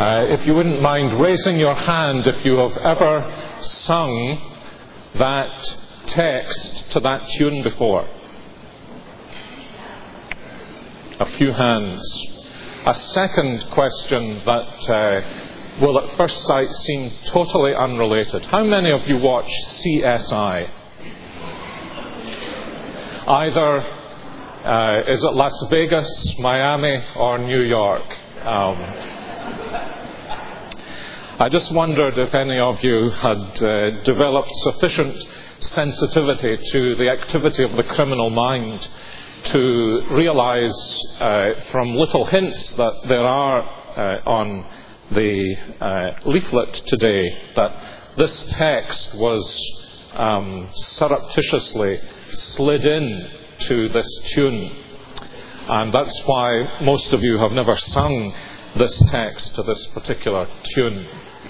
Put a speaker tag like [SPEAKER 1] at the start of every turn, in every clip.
[SPEAKER 1] If you wouldn't mind raising your hand if you have ever sung that text to that tune before. A few hands. A second question that will at first sight seem totally unrelated. How many of you watch CSI? Either is it Las Vegas, Miami, or New York? I just wondered if any of you had developed sufficient sensitivity to the activity of the criminal mind to realize from little hints that there are on the leaflet today that this text was surreptitiously slid in to this tune. And that's why most of you have never sung this text to this particular tune.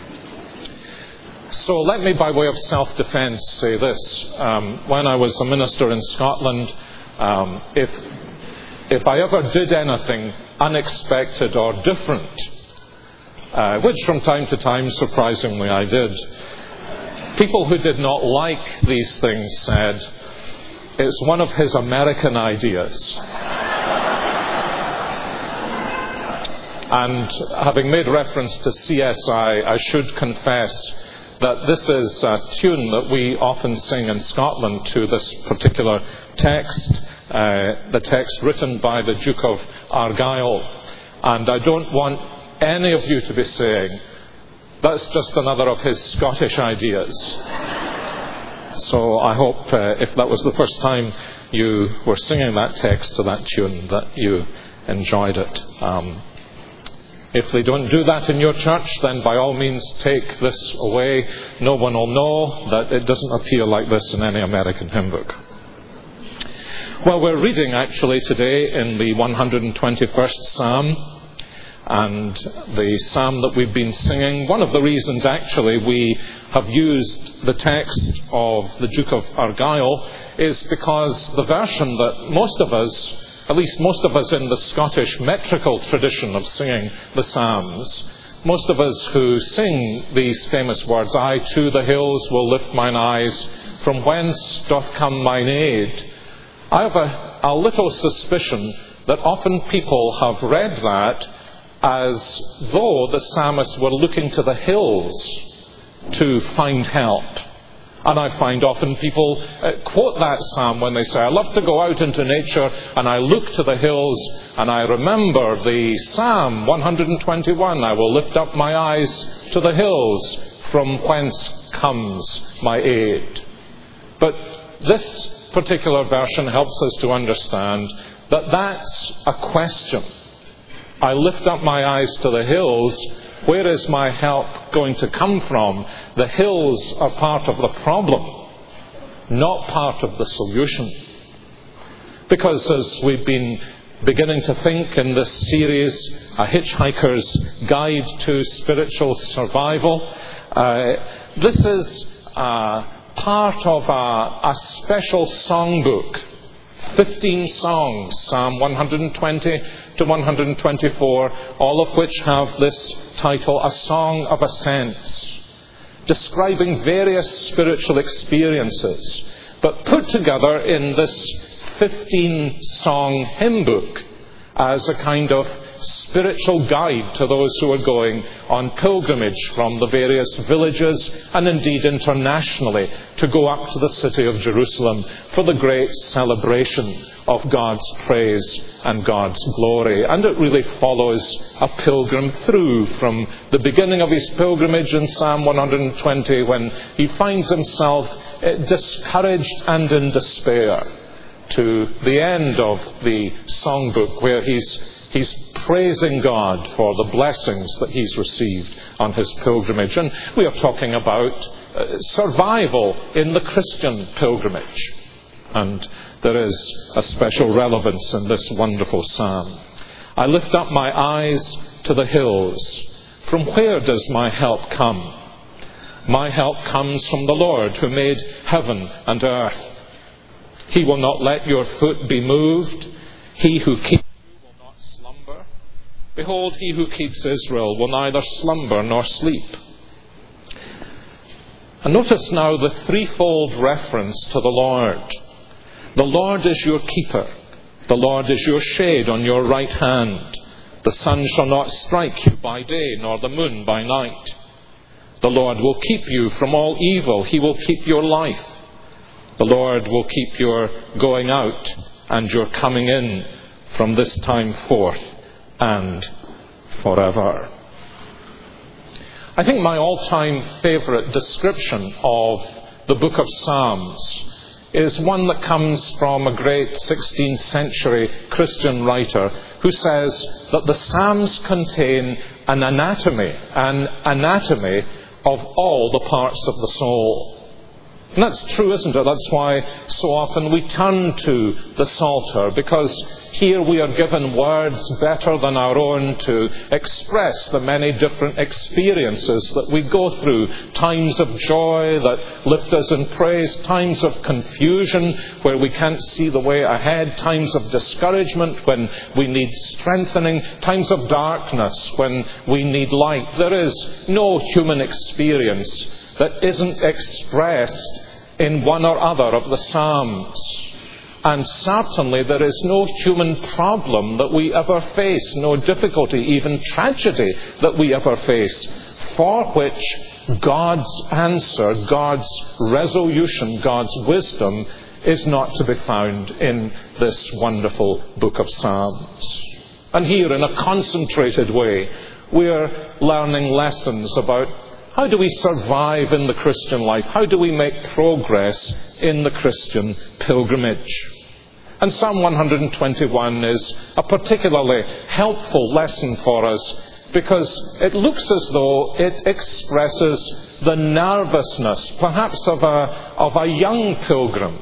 [SPEAKER 1] So let me, by way of self-defense, say this. When I was a minister in Scotland, if I ever did anything unexpected or different, which from time to time, surprisingly, I did, people who did not like these things said, it's one of his American ideas. And having made reference to CSI, I should confess that this is a tune that we often sing in Scotland to this particular text, the text written by the Duke of Argyll. And I don't want any of you to be saying, that's just another of his Scottish ideas. So I hope if that was the first time you were singing that text to that tune, that you enjoyed it. If they don't do that in your church, then by all means take this away. No one will know that it doesn't appear like this in any American hymn book. Well, we're reading actually today in the 121st Psalm, and the psalm that we've been singing. One of the reasons actually we have used the text of the Duke of Argyll is because the version that most of us, at least most of us in the Scottish metrical tradition of singing the Psalms, most of us who sing these famous words, I to the hills will lift mine eyes, from whence doth come mine aid. I have a little suspicion that often people have read that as though the psalmist were looking to the hills to find help. And I find often people quote that psalm when they say, I love to go out into nature and I look to the hills and I remember the Psalm 121, I will lift up my eyes to the hills, from whence comes my aid. But this particular version helps us to understand that that's a question. I lift up my eyes to the hills. Where is my help going to come from? The hills are part of the problem, not part of the solution. Because as we've been beginning to think in this series, A Hitchhiker's Guide to Spiritual Survival, this is part of a special songbook. 15 songs, Psalm 120 to 124, all of which have this title, A Song of Ascents, describing various spiritual experiences, but put together in this 15-song hymn book as a kind of spiritual guide to those who are going on pilgrimage from the various villages and indeed internationally to go up to the city of Jerusalem for the great celebration of God's praise and God's glory. And it really follows a pilgrim through from the beginning of his pilgrimage in Psalm 120 when he finds himself discouraged and in despair, to the end of the songbook where he's praising God for the blessings that he's received on his pilgrimage. And we are talking about survival in the Christian pilgrimage. And there is a special relevance in this wonderful psalm. I lift up my eyes to the hills. From where does my help come? My help comes from the Lord who made heaven and earth. He will not let your foot be moved. He who keeps you will not slumber. Behold, he who keeps Israel will neither slumber nor sleep. And notice now the threefold reference to the Lord. The Lord is your keeper. The Lord is your shade on your right hand. The sun shall not strike you by day, nor the moon by night. The Lord will keep you from all evil. He will keep your life. The Lord will keep your going out and your coming in from this time forth and forever. I think my all-time favourite description of the book of Psalms is one that comes from a great 16th century Christian writer who says that the Psalms contain an anatomy of all the parts of the soul. And that's true, isn't it? That's why so often we turn to the Psalter, because here we are given words better than our own to express the many different experiences that we go through. Times of joy that lift us in praise, times of confusion where we can't see the way ahead, times of discouragement when we need strengthening, times of darkness when we need light. There is no human experience that isn't expressed in one or other of the Psalms. And certainly there is no human problem that we ever face, no difficulty, even tragedy that we ever face, for which God's answer, God's resolution, God's wisdom is not to be found in this wonderful book of Psalms. And here, in a concentrated way, we're learning lessons about how do we survive in the Christian life? How do we make progress in the Christian pilgrimage? And Psalm 121 is a particularly helpful lesson for us because it looks as though it expresses the nervousness, perhaps of a young pilgrim,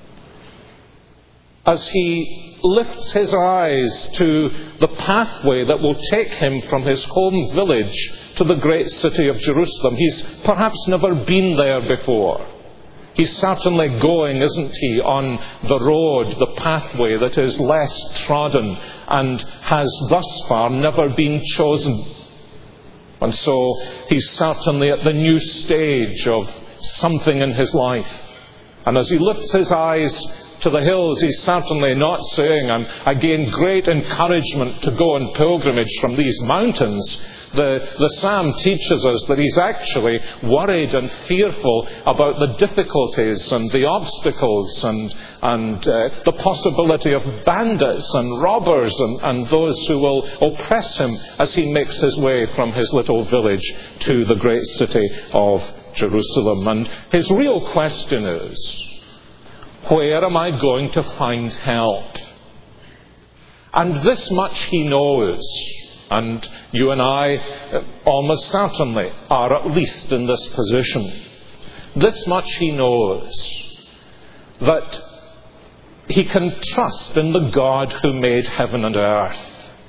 [SPEAKER 1] as he lifts his eyes to the pathway that will take him from his home village to the great city of Jerusalem. He's perhaps never been there before. He's certainly going, isn't he, on the road, the pathway that is less trodden and has thus far never been chosen. And so he's certainly at the new stage of something in his life. And as he lifts his eyes to the hills, he's certainly not saying, I gain great encouragement to go on pilgrimage from these mountains. The psalm teaches us that he's actually worried and fearful about the difficulties and the obstacles and the possibility of bandits and robbers and those who will oppress him as he makes his way from his little village to the great city of Jerusalem. And his real question is, where am I going to find help? And this much he knows. And you and I almost certainly are at least in this position. This much he knows, that he can trust in the God who made heaven and earth.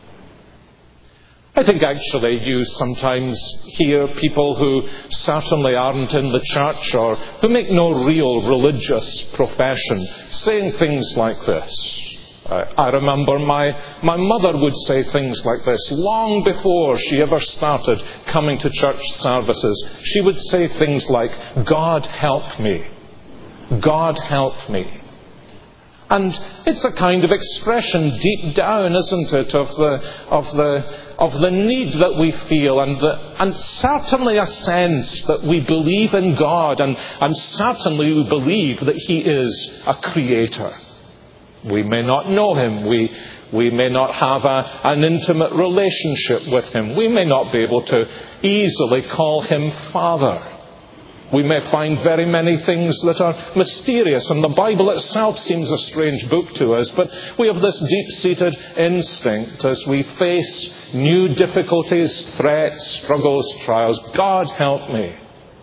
[SPEAKER 1] I think actually you sometimes hear people who certainly aren't in the church or who make no real religious profession saying things like this. I remember my mother would say things like this long before she ever started coming to church services. She would say things like, God help me. God help me. And it's a kind of expression deep down, isn't it, of the need that we feel and certainly a sense that we believe in God and certainly we believe that He is a creator. We may not know Him. We may not have an intimate relationship with Him. We may not be able to easily call Him Father. We may find very many things that are mysterious, and the Bible itself seems a strange book to us, but we have this deep-seated instinct as we face new difficulties, threats, struggles, trials. God help me.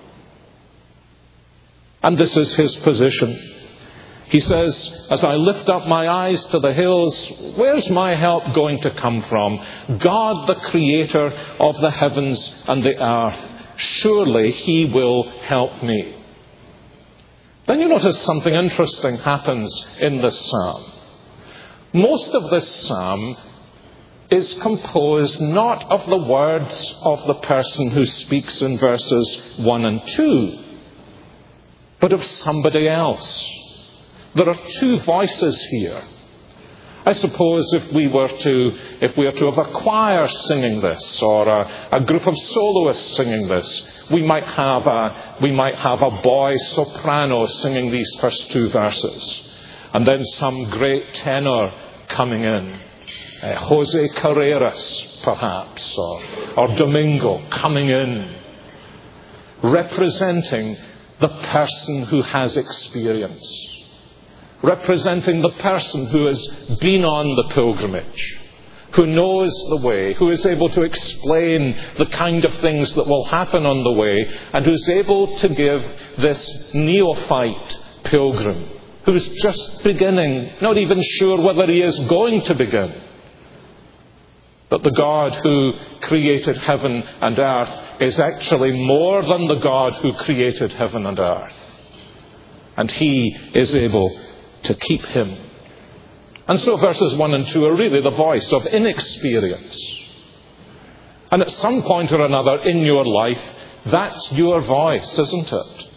[SPEAKER 1] And this is his position. He says, as I lift up my eyes to the hills, where's my help going to come from? God, the creator of the heavens and the earth. Surely He will help me. Then you notice something interesting happens in this psalm. Most of this psalm is composed not of the words of the person who speaks in verses 1 and 2, but of somebody else. There are two voices here. I suppose if we were to have a choir singing this, or a group of soloists singing this, we might have a boy soprano singing these first two verses, and then some great tenor coming in, Jose Carreras perhaps, or Domingo coming in, representing the person who has experience. Representing the person who has been on the pilgrimage, who knows the way, who is able to explain the kind of things that will happen on the way, and who's able to give this neophyte pilgrim, who's just beginning, not even sure whether he is going to begin, that the God who created heaven and earth is actually more than the God who created heaven and earth. And he is able to keep him. And so verses 1 and 2 are really the voice of inexperience. And at some point or another in your life, that's your voice, isn't it?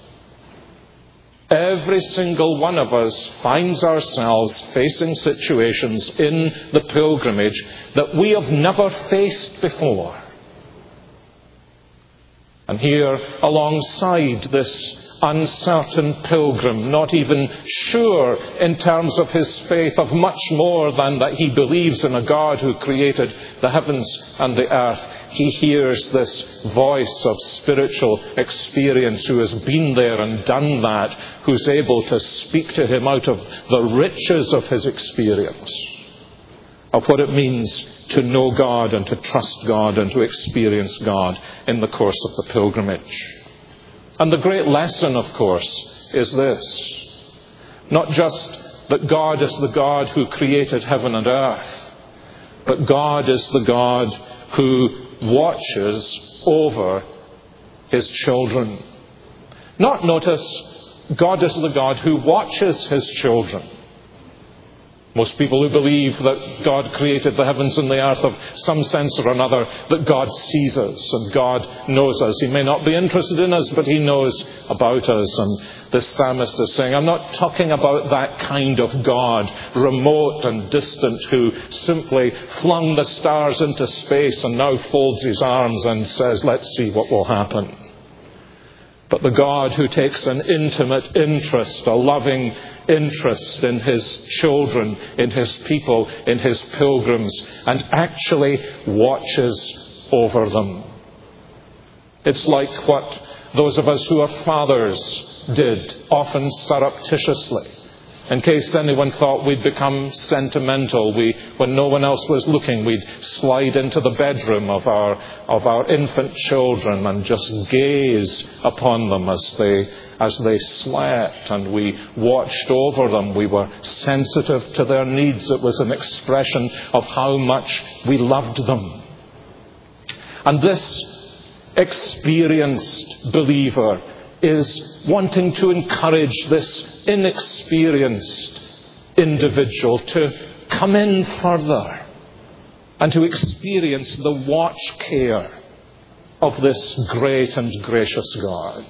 [SPEAKER 1] Every single one of us finds ourselves facing situations in the pilgrimage that we have never faced before. And here, alongside this uncertain pilgrim, not even sure in terms of his faith of much more than that he believes in a God who created the heavens and the earth, he hears this voice of spiritual experience who has been there and done that, who's able to speak to him out of the riches of his experience, of what it means to know God and to trust God and to experience God in the course of the pilgrimage. And the great lesson, of course, is this. Not just that God is the God who created heaven and earth, but God is the God who watches over his children. Not notice, God is the God who watches his children. Most people who believe that God created the heavens and the earth have some sense or another that God sees us and God knows us. He may not be interested in us, but he knows about us. And the psalmist is saying, I'm not talking about that kind of God, remote and distant, who simply flung the stars into space and now folds his arms and says, let's see what will happen. But the God who takes an intimate interest, a loving interest in his children, in his people, in his pilgrims, and actually watches over them. It's like what those of us who are fathers did, often surreptitiously. In case anyone thought we'd become sentimental, when no one else was looking, we'd slide into the bedroom of our infant children and just gaze upon them as they slept, and we watched over them. We were sensitive to their needs. It was an expression of how much we loved them. And this experienced believer is wanting to encourage this inexperienced individual to come in further and to experience the watch care of this great and gracious God.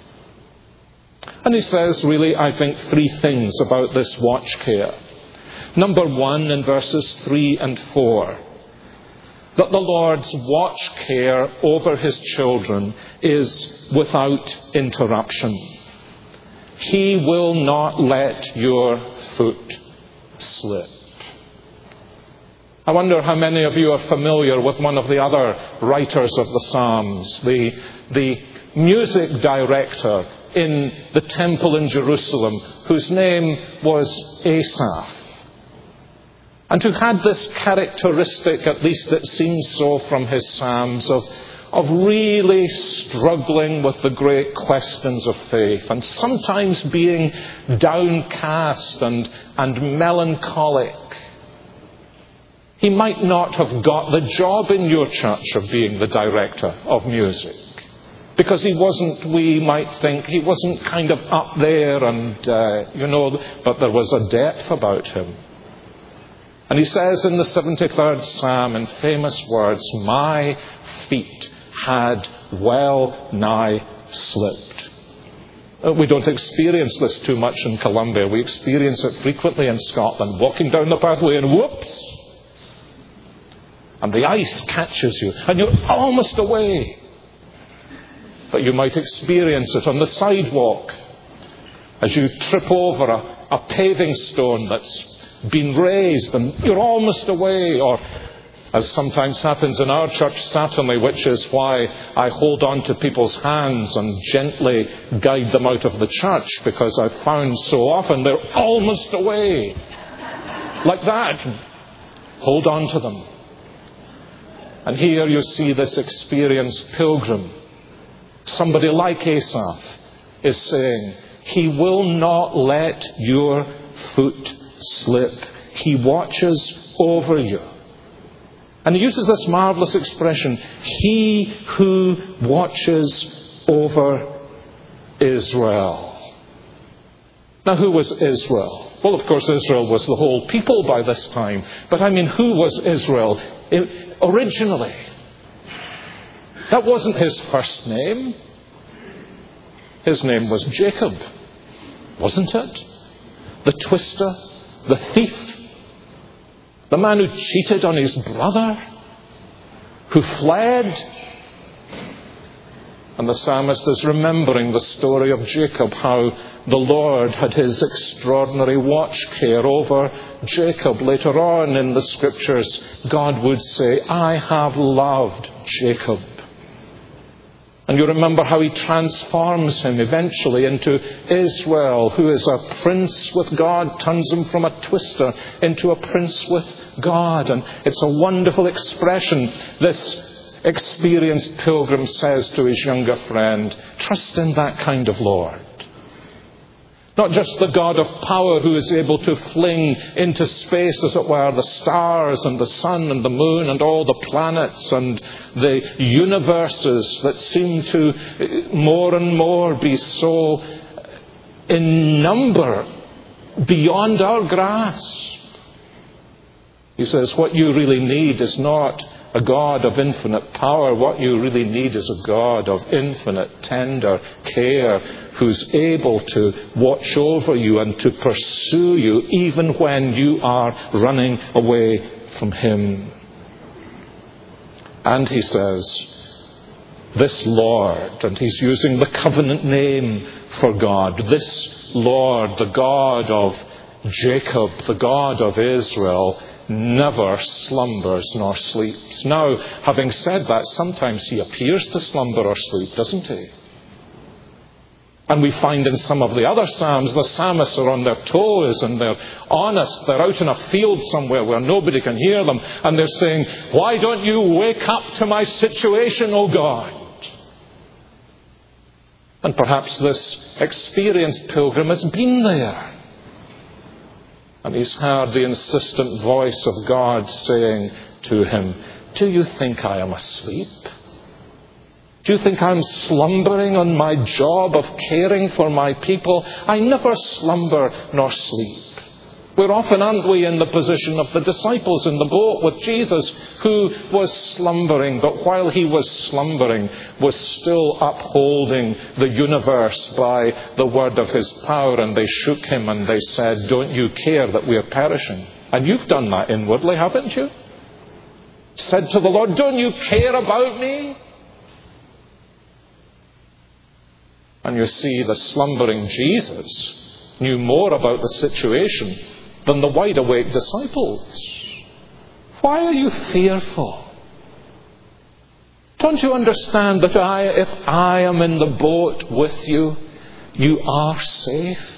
[SPEAKER 1] And he says, really, I think, three things about this watch care. Number one, in verses 3 and 4, that the Lord's watch care over his children is without interruption. He will not let your foot slip. I wonder how many of you are familiar with one of the other writers of the Psalms, the music director in the temple in Jerusalem, whose name was Asaph, and who had this characteristic, at least it seems so from his Psalms, of really struggling with the great questions of faith, and sometimes being downcast and melancholic. He might not have got the job in your church of being the director of music, because he wasn't, we might think, he wasn't kind of up there and, but there was a depth about him. And he says in the 73rd Psalm in famous words, "My feet had well nigh slipped." We don't experience this too much in Colombia. We experience it frequently in Scotland, walking down the pathway and whoops! And the ice catches you, and you're almost away. But you might experience it on the sidewalk as you trip over a paving stone that's been raised, and you're almost away. Or, as sometimes happens in our church, certainly, which is why I hold on to people's hands and gently guide them out of the church, because I've found so often they're almost away. Like that. Hold on to them. And here you see this experienced pilgrim. Somebody like Asaph is saying, he will not let your foot slip. He watches over you. And he uses this marvelous expression, he who watches over Israel. Now, who was Israel? Well, of course, Israel was the whole people by this time. But I mean, who was Israel originally? That wasn't his first name. His name was Jacob, wasn't it? The twister, the thief, the man who cheated on his brother, who fled. And the psalmist is remembering the story of Jacob, how the Lord had his extraordinary watch care over Jacob. Later on in the scriptures, God would say, I have loved Jacob. And you remember how he transforms him eventually into Israel, who is a prince with God, turns him from a twister into a prince with God. And it's a wonderful expression. This experienced pilgrim says to his younger friend, trust in that kind of Lord. Not just the God of power who is able to fling into space, as it were, the stars and the sun and the moon and all the planets and the universes that seem to more and more be so in number beyond our grasp. He says, what you really need is not a God of infinite power. What you really need is a God of infinite tender care, who's able to watch over you and to pursue you even when you are running away from him. And he says, this Lord, and he's using the covenant name for God, this Lord, the God of Jacob, the God of Israel, never slumbers nor sleeps. Now, having said that, sometimes he appears to slumber or sleep, doesn't he? And we find in some of the other psalms, the psalmists are on their toes and they're honest. They're out in a field somewhere where nobody can hear them. And they're saying, why don't you wake up to my situation, O God? And perhaps this experienced pilgrim has been there. And he's heard the insistent voice of God saying to him, do you think I am asleep? Do you think I'm slumbering on my job of caring for my people? I never slumber nor sleep. We're often, aren't we, in the position of the disciples in the boat with Jesus, who was slumbering, but while he was slumbering, was still upholding the universe by the word of his power. And they shook him and they said, don't you care that we are perishing? And you've done that inwardly, haven't you? Said to the Lord, don't you care about me? And you see, the slumbering Jesus knew more about the situation than the wide-awake disciples. Why are you fearful? Don't you understand that if I am in the boat with you, you are safe?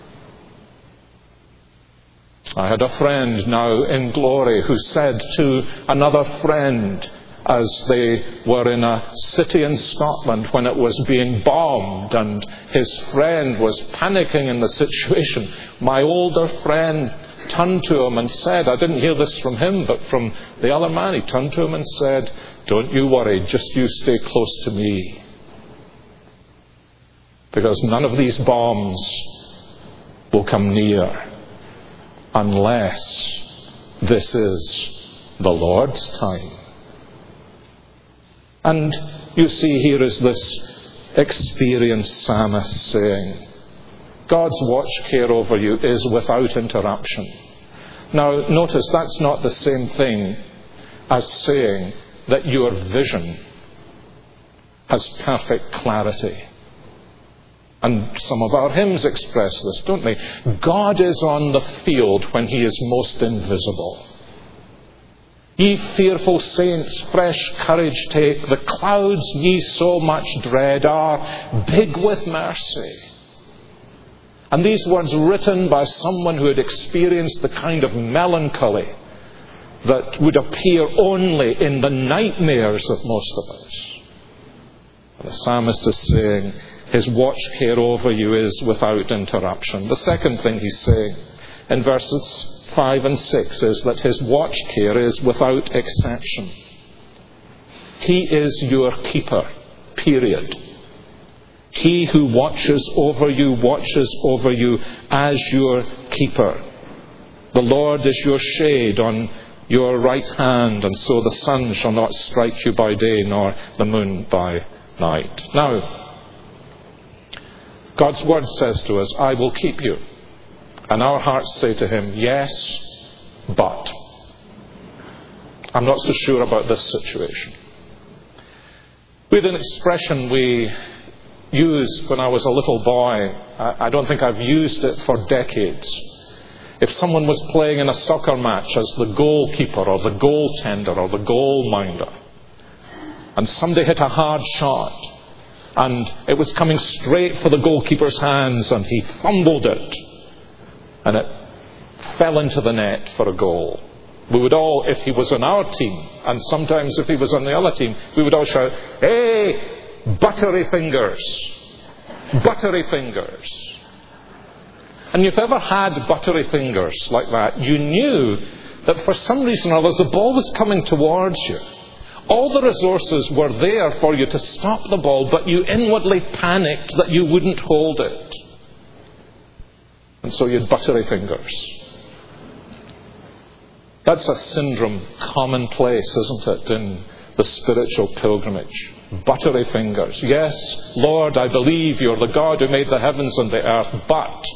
[SPEAKER 1] I had a friend now in glory who said to another friend, as they were in a city in Scotland when it was being bombed and his friend was panicking in the situation, my older friend turned to him and said, I didn't hear this from him but from the other man, he turned to him and said, don't you worry, just you stay close to me, because none of these bombs will come near unless This is the Lord's time. And you see, here is this experienced psalmist saying, God's watch care over you is without interruption. Now, notice that's not the same thing as saying that your vision has perfect clarity. And some of our hymns express this, don't they? God is on the field when he is most invisible. Ye fearful saints, fresh courage take. The clouds ye so much dread are big with mercy. And these words written by someone who had experienced the kind of melancholy that would appear only in the nightmares of most of us. And the psalmist is saying, his watch care over you is without interruption. The second thing he's saying in verses 5 and 6 is that his watch care is without exception. He is your keeper, period. He who watches over you as your keeper. The Lord is your shade on your right hand, and so the sun shall not strike you by day, nor the moon by night. Now, God's word says to us, I will keep you. And our hearts say to him, yes, but. I'm not so sure about this situation. We had an expression we used when I was a little boy. I don't think I've used it for decades. If someone was playing in a soccer match as the goalkeeper or the goaltender or the goalminder, and somebody hit a hard shot, and it was coming straight for the goalkeeper's hands, and he fumbled it, and it fell into the net for a goal. We would all, if he was on our team, and sometimes if he was on the other team, we would all shout, hey, buttery fingers, buttery fingers. And if you've ever had buttery fingers like that, you knew that for some reason or other, the ball was coming towards you. All the resources were there for you to stop the ball, but you inwardly panicked that you wouldn't hold it. And so you had buttery fingers. That's a syndrome commonplace, isn't it, in the spiritual pilgrimage? Buttery fingers. Yes, Lord, I believe you're the God who made the heavens and the earth, but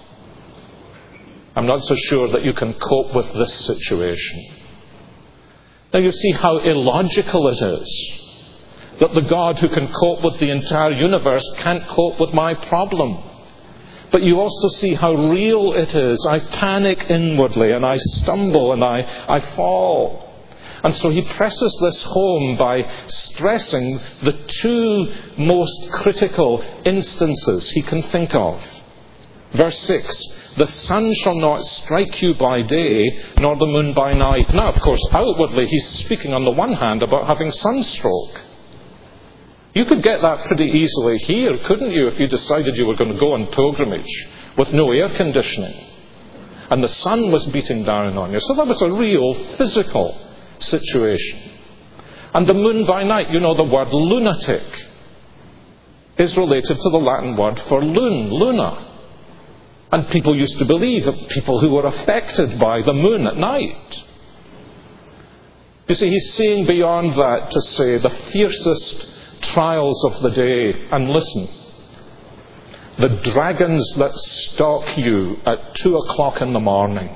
[SPEAKER 1] I'm not so sure that you can cope with this situation. Now you see how illogical it is that the God who can cope with the entire universe can't cope with my problem. But you also see how real it is. I panic inwardly and I stumble and I fall. And so he presses this home by stressing the two most critical instances he can think of. Verse 6, the sun shall not strike you by day, nor the moon by night. Now, of course, outwardly he's speaking on the one hand about having sunstroke. You could get that pretty easily here, couldn't you, if you decided you were going to go on pilgrimage with no air conditioning and the sun was beating down on you. So that was a real physical situation. And the moon by night, you know, the word lunatic is related to the Latin word for luna. And people used to believe that people who were affected by the moon at night. You see, he's seeing beyond that to say the fiercest trials of the day. And listen, the dragons that stalk you at 2 o'clock in the morning,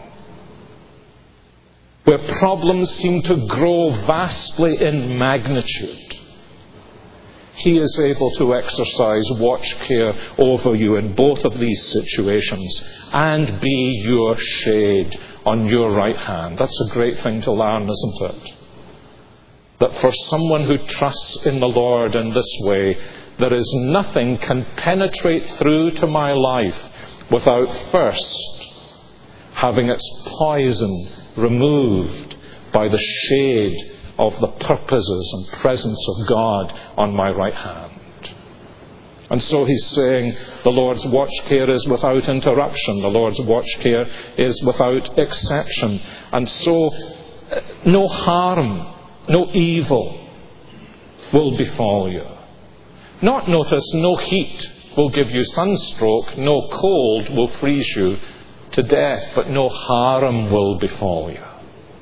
[SPEAKER 1] where problems seem to grow vastly in magnitude, he is able to exercise watch care over you in both of these situations and be your shade on your right hand. That's a great thing to learn, isn't it? That for someone who trusts in the Lord in this way, there is nothing can penetrate through to my life without first having its poison removed by the shade of the purposes and presence of God on my right hand. And so he's saying the Lord's watch care is without interruption. The Lord's watch care is without exception. And so no harm, no evil will befall you. Not, notice, no heat will give you sunstroke, no cold will freeze you to death, but no harm will befall you.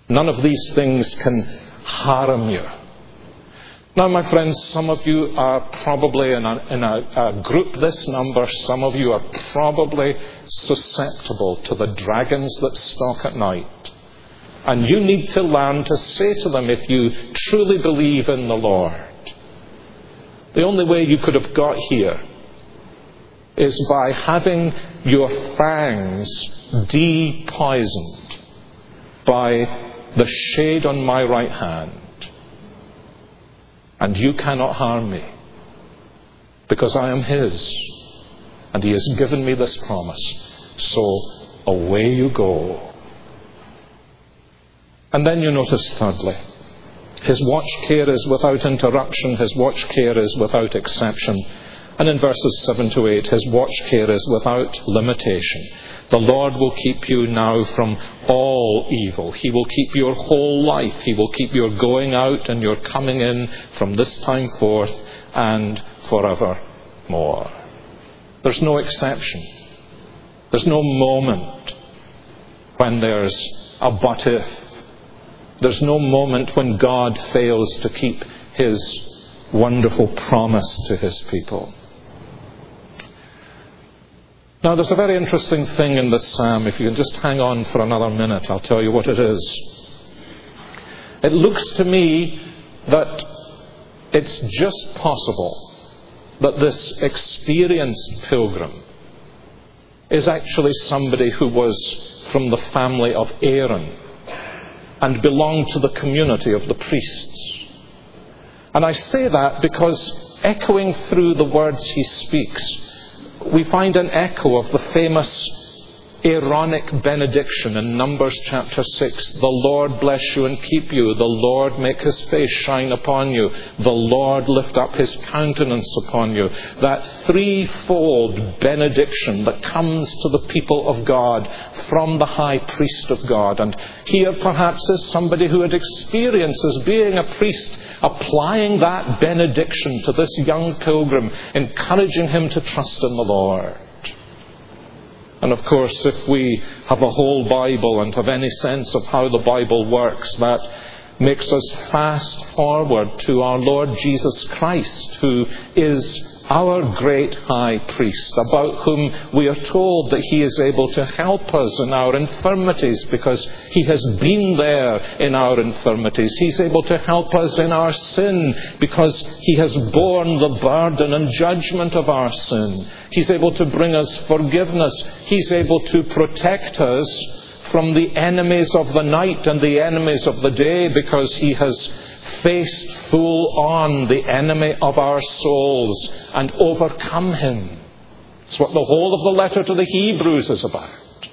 [SPEAKER 1] None of these things can harm you. Now, my friends, some of you are probably in a group this number, some of you are probably susceptible to the dragons that stalk at night. And you need to learn to say to them, if you truly believe in the Lord, the only way you could have got here is by having your fangs de-poisoned by the shade on my right hand. And you cannot harm me, because I am His, and He has given me this promise. So away you go. And then you notice thirdly, His watch care is without interruption, His watch care is without exception. And in verses 7 to 8, His watch care is without limitation. The Lord will keep you now from all evil. He will keep your whole life. He will keep your going out and your coming in from this time forth and forevermore. There's no exception. There's no moment when there's a but if. There's no moment when God fails to keep His wonderful promise to His people. Now, there's a very interesting thing in this psalm. If you can just hang on for another minute, I'll tell you what it is. It looks to me that it's just possible that this experienced pilgrim is actually somebody who was from the family of Aaron and belonged to the community of the priests. And I say that because echoing through the words he speaks, we find an echo of the famous Aaronic benediction in Numbers chapter 6. The Lord bless you and keep you. The Lord make His face shine upon you. The Lord lift up His countenance upon you. That threefold benediction that comes to the people of God from the high priest of God. And here perhaps is somebody who had experiences being a priest, applying that benediction to this young pilgrim, encouraging him to trust in the Lord. And of course, if we have a whole Bible and have any sense of how the Bible works, that makes us fast forward to our Lord Jesus Christ, who is our great high priest, about whom we are told that He is able to help us in our infirmities because He has been there in our infirmities. He's able to help us in our sin because He has borne the burden and judgment of our sin. He's able to bring us forgiveness. He's able to protect us from the enemies of the night and the enemies of the day, because He has faced full on the enemy of our souls and overcome him. It's what the whole of the letter to the Hebrews is about.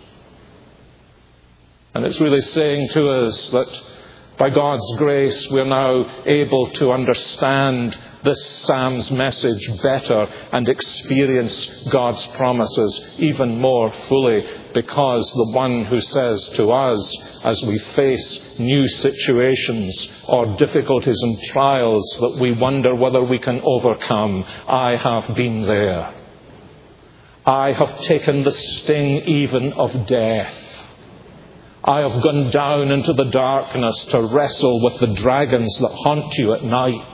[SPEAKER 1] And it's really saying to us that by God's grace we're now able to understand this psalm's message better and experience God's promises even more fully, because the one who says to us as we face new situations or difficulties and trials that we wonder whether we can overcome, I have been there. I have taken the sting even of death. I have gone down into the darkness to wrestle with the dragons that haunt you at night.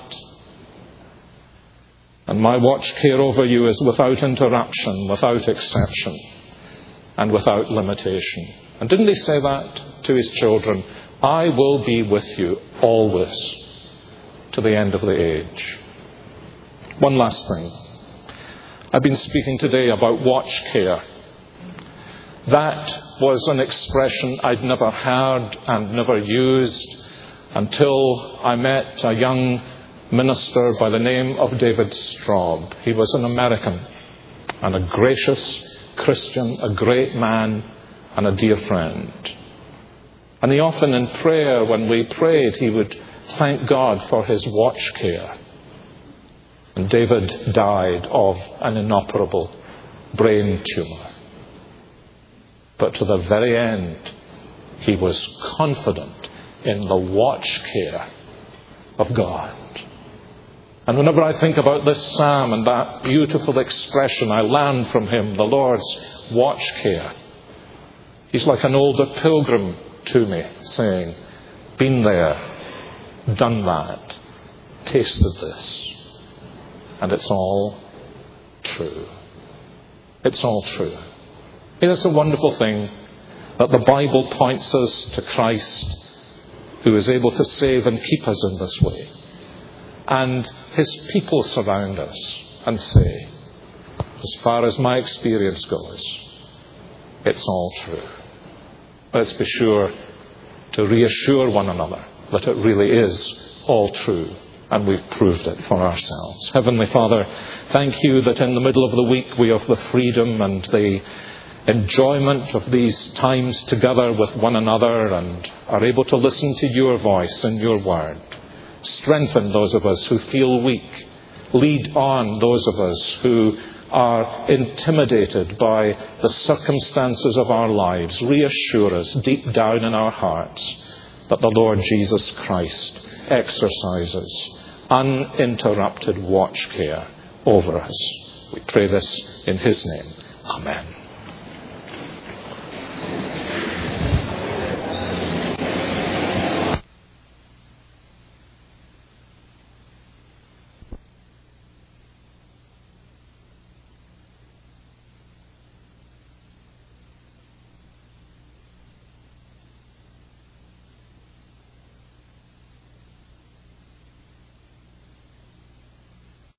[SPEAKER 1] And my watch care over you is without interruption, without exception, and without limitation. And didn't He say that to His children? I will be with you always to the end of the age. One last thing. I've been speaking today about watch care. That was an expression I'd never heard and never used until I met a young minister by the name of David Straub. He was an American and a gracious Christian, a great man and a dear friend. And he often in prayer, when we prayed, he would thank God for his watch care. And David died of an inoperable brain tumour. But to the very end, he was confident in the watch care of God. And whenever I think about this psalm and that beautiful expression I learned from him, the Lord's watch care, he's like an older pilgrim to me, saying, been there, done that, tasted this, and it's all true. It's all true. It is a wonderful thing that the Bible points us to Christ, who is able to save and keep us in this way. And his people surround us and say, as far as my experience goes, it's all true. Let's be sure to reassure one another that it really is all true, and we've proved it for ourselves. Heavenly Father, thank you that in the middle of the week we have the freedom and the enjoyment of these times together with one another and are able to listen to your voice and your word. Strengthen those of us who feel weak. Lead on those of us who are intimidated by the circumstances of our lives. Reassure us deep down in our hearts that the Lord Jesus Christ exercises uninterrupted watch care over us. We pray this in his name. Amen.